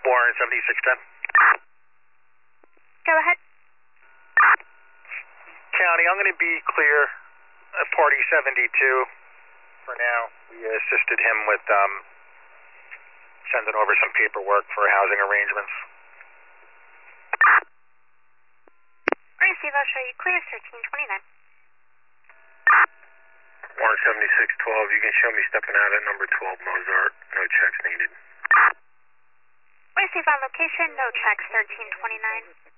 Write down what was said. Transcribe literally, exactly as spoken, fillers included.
Warren seventy-six ten. Go ahead. County, I'm going to be clear at party seventy-two for now. We assisted him with um, sending over some paperwork for housing arrangements. Receive, I'll show you clear, thirteen twenty-nine. Warren seventy-six twelve, you can show me stepping out at number twelve Mozart. No checks needed. Receive on location, no checks, thirteen twenty-nine.